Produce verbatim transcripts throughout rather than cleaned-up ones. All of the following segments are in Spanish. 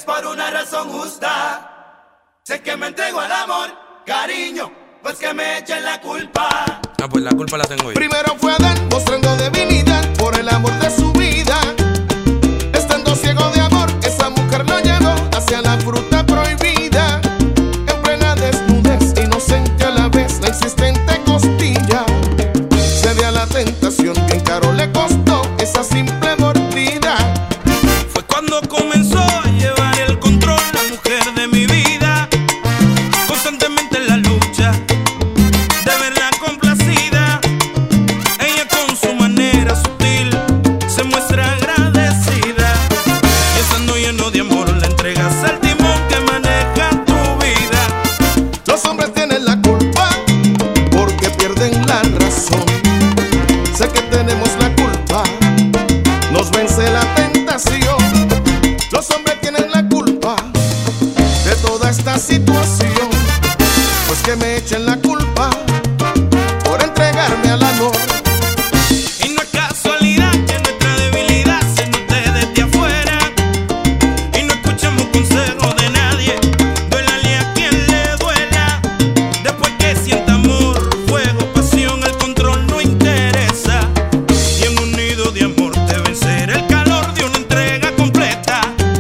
por una razón justa. Sé que me entrego al amor, cariño, pues que me echen la culpa. Ah, pues la culpa la tengo yo. Primero fue Adán mostrando debilidad por el amor de su vida. Estando ciego de amor, esa mujer lo llevó hacia la fruta prohibida. En plena desnudez, inocente a la vez, la insistente costilla. Cede a la tentación que en caro le costó esa simple mordida. Fue cuando comenzó a llevar el control la mujer de mi vida, constantemente en la lucha de verla complacida. Ella con su manera sutil se muestra agradecida, y estando lleno de amor le entregas al timón que maneja tu vida. Los hombres tienen la culpa porque pierden la razón. Sé que tenemos la culpa, nos vence la tentación. Los hombres tienen la culpa de toda esta situación, pues que me echen la culpa por entregarme al amor. Y no es casualidad que nuestra debilidad se note desde afuera, y no escuchamos consejos de nadie, duélale a quien le duela. Después que sienta amor, fuego, pasión, el control no interesa, y en un nido de amor te vencerá el calor de una entrega completa.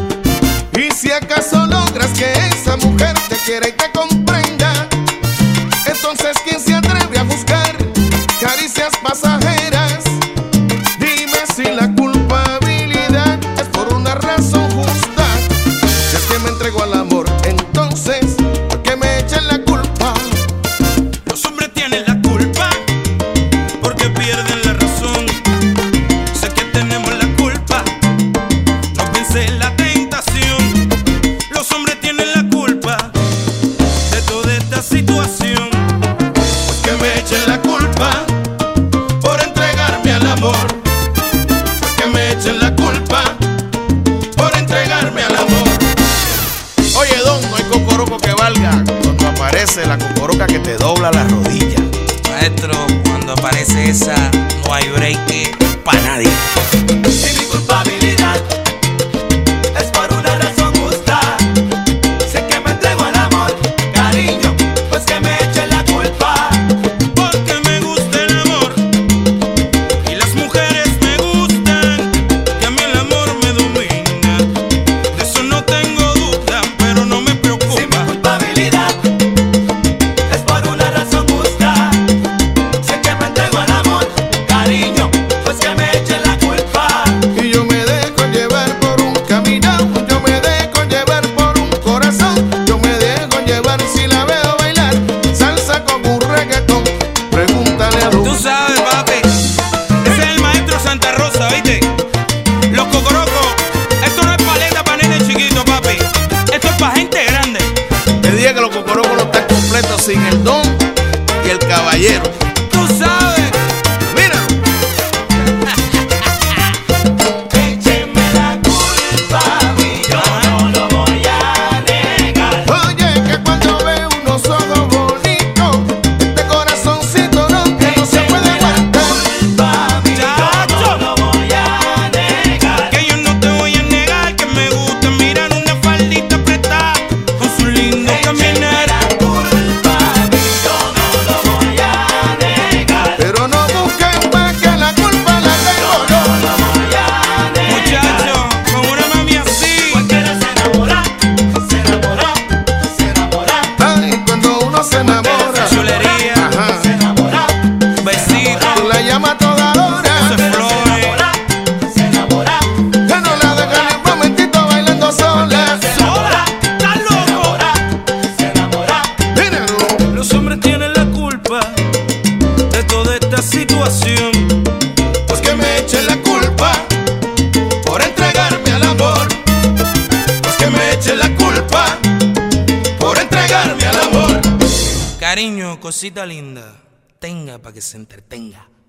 Y si acaso logras que esa mujer te quiera y te comprenda, entonces ¿quién se atreve a buscar caricias pasajeras? Dime si la culpabilidad es por una razón justa. Si es que me entrego al amor, entonces ¿por qué me echen la culpa? Los hombres tienen la culpa porque pierden la razón. Sé que tenemos la culpa, nos vence la tentación. Los hombres tienen la culpa de toda esta situación. Pues que me echen la culpa por entregarme al amor. Pues que me echen la culpa por entregarme al amor. Oye, don, no hay cocoroco que valga cuando aparece la cocoroca que te dobla la rodilla. Maestro, cuando aparece esa, no hay break para nadie. Si mi culpabilidad es por una razón justa, sé que me entrego al amor, cariño, pues que me echen la culpa. Porque me gusta el amor y las mujeres me gustan, que a mí el amor me domina. De eso no tengo duda, pero no me Si mi preocupa. culpabilidad es por una razón justa, sé que me entrego al amor, cariño, pues que me echen la culpa. Y yo me dejo llevar por un camino, yo me dejo llevar por un corazón, yo me dejo llevar si la veo bailar salsa con un reggaetón. Pregúntale a Tú Don. sabes, papi, ese es el maestro Santa Rosa, ¿viste? Los cocorocos, esto no es paleta para nenes chiquitos, papi. Esto es para gente grande. Te dije que los cocorocos no están completos sin el Don y el caballero. Tú sabes. Mira, Échenme la culpa a mí, yo no lo voy a negar. oye, que cuando veo unos ojos bonitos, este corazoncito no, que no se puede aguantar. Culpa a mí, yo no lo voy a negar. Que yo no te voy a negar que me gusta mirar una faldita apretada con su lindo caminar. La culpa a mí, yo no lo voy a negar. Pero no busquen más que la culpa la tengo yo. No lo voy a negar. Muchacho, con una mami así, Cualquiera se enamora, se enamora, se enamora, Ay, cuando uno se enamora, chulería, ajá, se enamora, besito, tú la llamas toda hora, se flores, se enamora, que no la dejan ni un momentito bailando sola. sola, estás loco. se enamora. Míralo. Los hombres tienen la culpa de toda esta situación. Pues que me echen la culpa por entregarme al amor. Pues que me echen la culpa por entregarme al amor. Cariño, cosita linda, tenga para que se entretenga.